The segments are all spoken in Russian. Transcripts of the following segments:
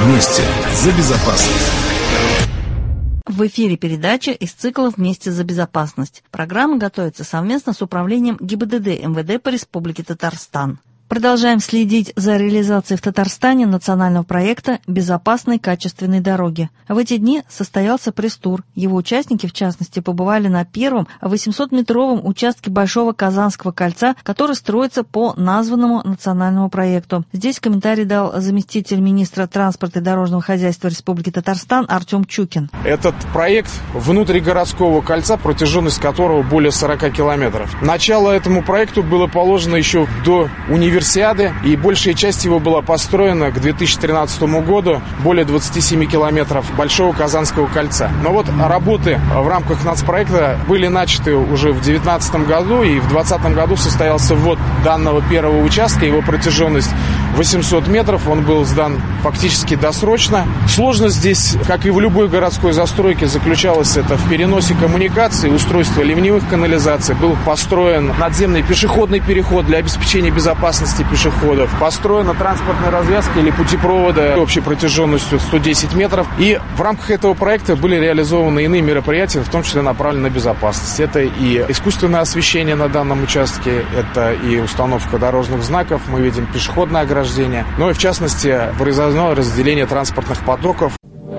Вместе за безопасность. В эфире передача из цикла «Вместе за безопасность». Программа готовится совместно с Управлением ГИБДД МВД по Республике Татарстан. Продолжаем следить за реализацией в Татарстане национального проекта «Безопасные качественные дороги». В эти дни состоялся пресс-тур. Его участники, в частности, побывали на первом 800-метровом участке Большого Казанского кольца, который строится по названному национальному проекту. Здесь комментарий дал заместитель министра транспорта и дорожного хозяйства Республики Татарстан Артем Чукин. Этот проект внутригородского кольца, протяженность которого более 40 километров. Начало этому проекту было положено еще до универсиады, и большая часть его была построена к 2013 году, более 27 километров Большого Казанского кольца. Но вот работы в рамках нацпроекта были начаты уже в 2019 году, и в 2020 году состоялся ввод данного первого участка. Его протяженность 800 метров, он был сдан фактически досрочно. Сложность здесь, как и в любой городской застройке, заключалась это в переносе коммуникаций, устройства ливневых канализаций. Был построен надземный пешеходный переход для обеспечения безопасности пешеходов. Построена транспортная развязка или путепровода общей протяженностью 110 метров. И в рамках этого проекта были реализованы иные мероприятия, в том числе направленные на безопасность. Это и искусственное освещение на данном участке, это и установка дорожных знаков, мы видим пешеходное ограждение, но и в частности произошло разделение транспортных потоков.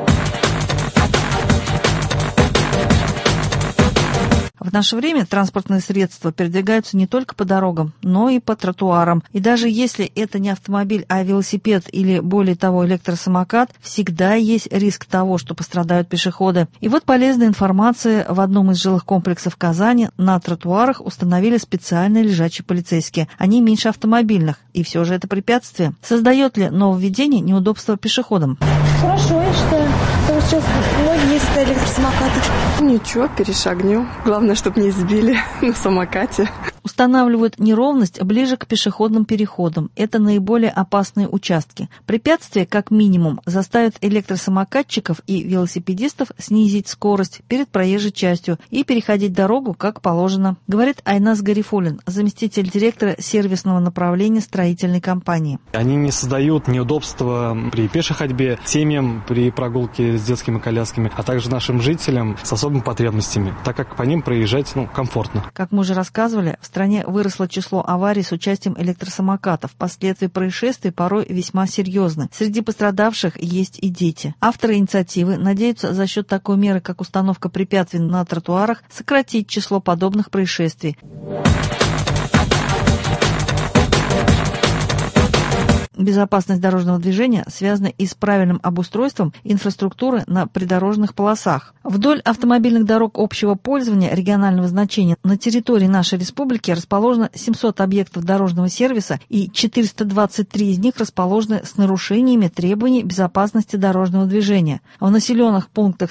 В наше время транспортные средства передвигаются не только по дорогам, но и по тротуарам. И даже если это не автомобиль, а велосипед или, более того, электросамокат, всегда есть риск того, что пострадают пешеходы. И вот полезная информация: в одном из жилых комплексов Казани на тротуарах установили специальные лежачие полицейские. Они меньше автомобильных, и все же это препятствие. Создает ли нововведение неудобства пешеходам? Хорошо, я считаю. Потому что сейчас многие ездят на электросамокатах. Ничего, перешагнем. Главное, чтобы не сбили на самокате. Устанавливают неровность ближе к пешеходным переходам. Это наиболее опасные участки. Препятствия, как минимум, заставят электросамокатчиков и велосипедистов снизить скорость перед проезжей частью и переходить дорогу, как положено, говорит Айназ Гарифуллин, заместитель директора сервисного направления строительной компании. Они не создают неудобства при пешей ходьбе, семьям при прогулке с детскими колясками, а также нашим жителям с особыми потребностями, так как по ним проезжать комфортно. Как мы уже рассказывали, в стране выросло число аварий с участием электросамокатов. Последствия происшествий порой весьма серьезны. Среди пострадавших есть и дети. Авторы инициативы надеются за счет такой меры, как установка препятствий на тротуарах, сократить число подобных происшествий. Безопасность дорожного движения связана и с правильным обустройством инфраструктуры на придорожных полосах. Вдоль автомобильных дорог общего пользования регионального значения на территории нашей республики расположено 700 объектов дорожного сервиса, и 423 из них расположены с нарушениями требований безопасности дорожного движения. В населенных пунктах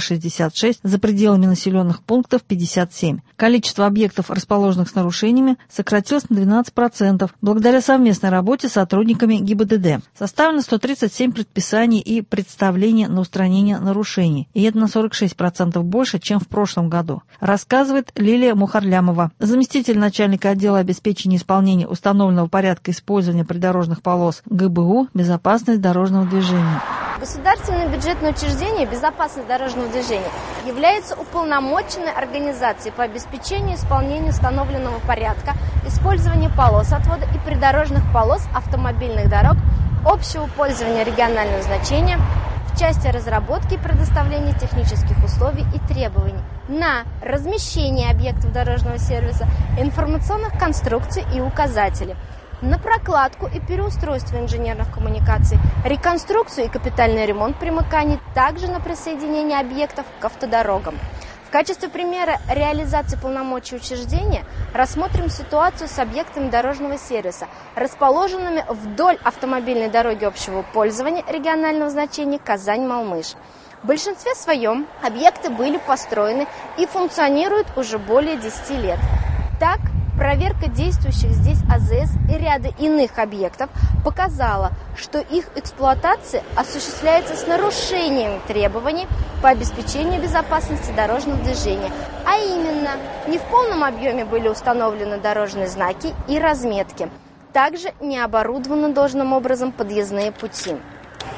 366, за пределами населенных пунктов 57. Количество объектов, расположенных с нарушениями, сократилось на 12% благодаря совместной работе с сотрудниками ГИБДД. Составлено 137 предписаний и представлений на устранение нарушений, и это на 46% больше, чем в прошлом году, рассказывает Лилия Мухарлямова, заместитель начальника отдела обеспечения исполнения установленного порядка использования придорожных полос ГБУ «Безопасность дорожного движения». Государственное бюджетное учреждение «Безопасность дорожного движения» является уполномоченной организацией по обеспечению исполнения установленного порядка использования полос отвода и придорожных полос автомобильных дорог общего пользования регионального значения в части разработки и предоставления технических условий и требований на размещение объектов дорожного сервиса, информационных конструкций и указателей, на прокладку и переустройство инженерных коммуникаций, реконструкцию и капитальный ремонт примыканий, также на присоединение объектов к автодорогам. В качестве примера реализации полномочий учреждения рассмотрим ситуацию с объектами дорожного сервиса, расположенными вдоль автомобильной дороги общего пользования регионального значения Казань-Малмыж. В большинстве своем объекты были построены и функционируют уже более 10 лет. Так, проверка действующих здесь АЗС и ряда иных объектов показала, что их эксплуатация осуществляется с нарушением требований по обеспечению безопасности дорожного движения, а именно, не в полном объеме были установлены дорожные знаки и разметки, также не оборудованы должным образом подъездные пути.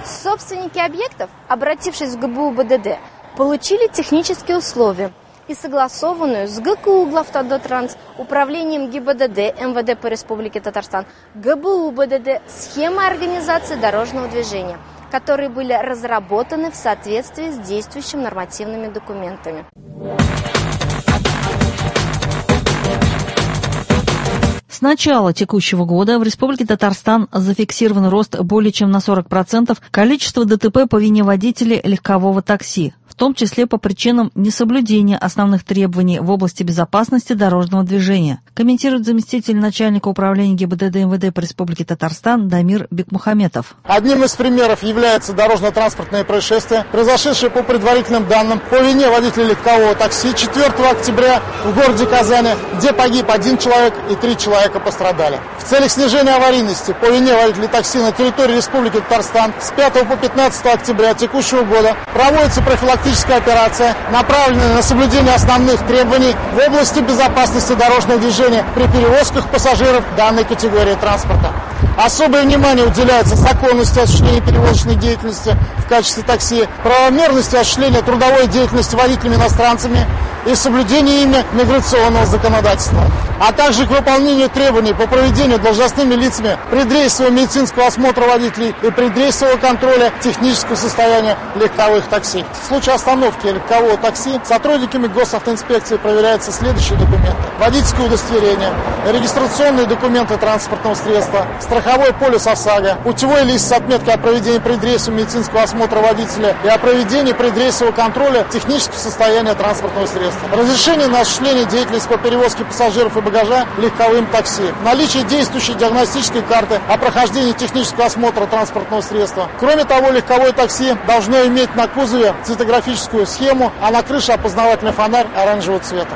Собственники объектов, обратившись в ГБУ БДД, получили технические условия и согласованную с ГКУ Главтодотранс, Управлением ГИБДД МВД по Республике Татарстан, ГБУ БДД схемы организации дорожного движения, которые были разработаны в соответствии с действующими нормативными документами. С начала текущего года в Республике Татарстан зафиксирован рост более чем на 40% количества ДТП по вине водителей легкового такси, в том числе по причинам несоблюдения основных требований в области безопасности дорожного движения, комментирует заместитель начальника управления ГИБДД МВД по Республике Татарстан Дамир Бекмухаметов. Одним из примеров является дорожно-транспортное происшествие, произошедшее по предварительным данным по вине водителя легкового такси 4 октября в городе Казани, где погиб 1 человек и 3 человека пострадали. В целях снижения аварийности по вине водителей такси на территории Республики Татарстан с 5 по 15 октября текущего года проводится профилактическая операция, направленная на соблюдение основных требований в области безопасности дорожного движения при перевозках пассажиров данной категории транспорта. Особое внимание уделяется законности осуществления перевозочной деятельности в качестве такси, правомерности осуществления трудовой деятельности водителями-иностранцами и соблюдению ими миграционного законодательства, а также к выполнению требований по проведению должностными лицами предрейсового медицинского осмотра водителей и предрейсового контроля технического состояния легковых такси. В случае остановки легкового такси сотрудниками госавтоинспекции проверяются следующие документы: водительское удостоверение, регистрационные документы транспортного средства, страховой полис ОСАГО, путевой лист с отметкой о проведении предрейсового медицинского осмотра водителя и о проведении предрейсового контроля технического состояния транспортного средства, разрешение на осуществление деятельности по перевозке пассажиров и багажа легковым такси, наличие действующей диагностической карты о прохождении технического осмотра транспортного средства. Кроме того, легковое такси должно иметь на кузове цветографическую схему, а на крыше опознавательный фонарь оранжевого цвета.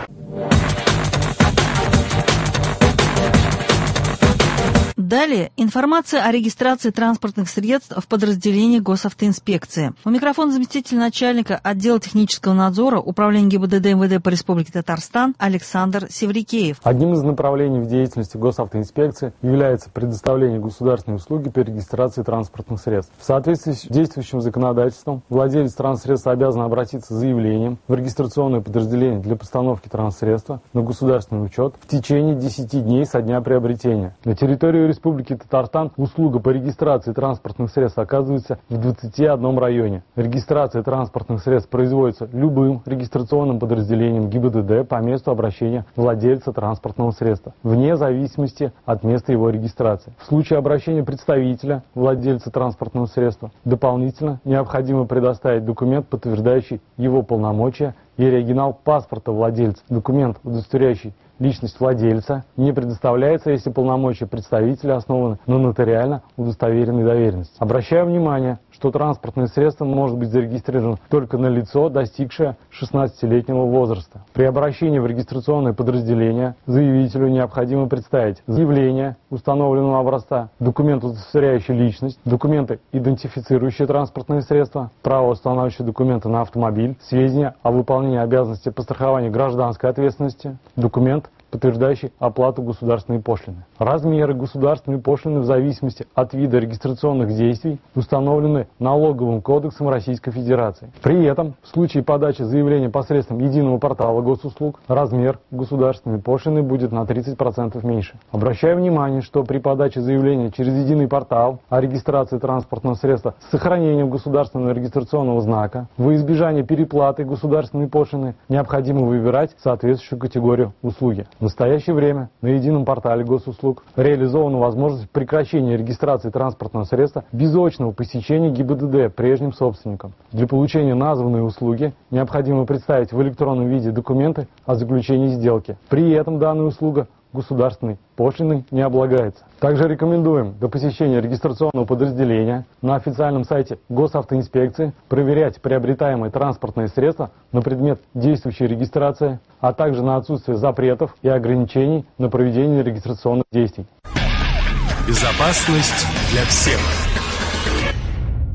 Далее информация о регистрации транспортных средств в подразделении госавтоинспекции. У микрофона заместитель начальника отдела технического надзора Управления ГИБДД МВД по Республике Татарстан Александр Севрикеев. Одним из направлений в деятельности госавтоинспекции является предоставление государственной услуги по регистрации транспортных средств. В соответствии с действующим законодательством владелец транспортсредства обязан обратиться с заявлением в регистрационное подразделение для постановки транспортсредства на государственный учет в течение 10 дней со дня приобретения. На территории Республики Татарстан услуга по регистрации транспортных средств оказывается в 21 районе. Регистрация транспортных средств производится любым регистрационным подразделением ГИБДД по месту обращения владельца транспортного средства, вне зависимости от места его регистрации. В случае обращения представителя владельца транспортного средства дополнительно необходимо предоставить документ, подтверждающий его полномочия, и оригинал паспорта владельца. Документ, удостоверяющий личность владельца, не предоставляется, если полномочия представителя основаны на нотариально удостоверенной доверенности. Обращаю внимание, что транспортное средство может быть зарегистрировано только на лицо, достигшее 16-летнего возраста. При обращении в регистрационное подразделение заявителю необходимо представить заявление установленного образца, документ, удостоверяющий личность, документы, идентифицирующие транспортные средства, правоустанавливающие документы на автомобиль, сведения о выполнении обязанностей по страхованию гражданской ответственности, документ, подтверждающий оплату государственной пошлины. Размеры государственной пошлины в зависимости от вида регистрационных действий установлены Налоговым кодексом Российской Федерации. При этом в случае подачи заявления посредством единого портала госуслуг размер государственной пошлины будет на 30% меньше. Обращаю внимание, что при подаче заявления через единый портал о регистрации транспортного средства с сохранением государственного регистрационного знака во избежание переплаты государственной пошлины необходимо выбирать соответствующую категорию услуги. В настоящее время на едином портале госуслуг реализована возможность прекращения регистрации транспортного средства без очного посещения ГИБДД прежним собственникам. Для получения названной услуги необходимо представить в электронном виде документы о заключении сделки. При этом данная услуга государственной пошлиной не облагается. Также рекомендуем до посещения регистрационного подразделения на официальном сайте госавтоинспекции проверять приобретаемые транспортные средства на предмет действующей регистрации, а также на отсутствие запретов и ограничений на проведение регистрационных действий. Безопасность для всех.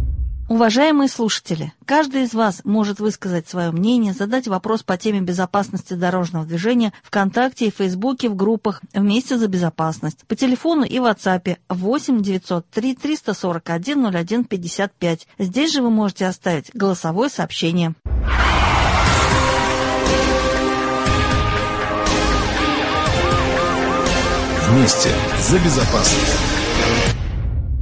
Уважаемые слушатели, каждый из вас может высказать свое мнение, задать вопрос по теме безопасности дорожного движения ВКонтакте и Фейсбуке в группах «Вместе за безопасность» по телефону и WhatsApp 8 903 341 01 55. Здесь же вы можете оставить голосовое сообщение. Вместе за безопасность.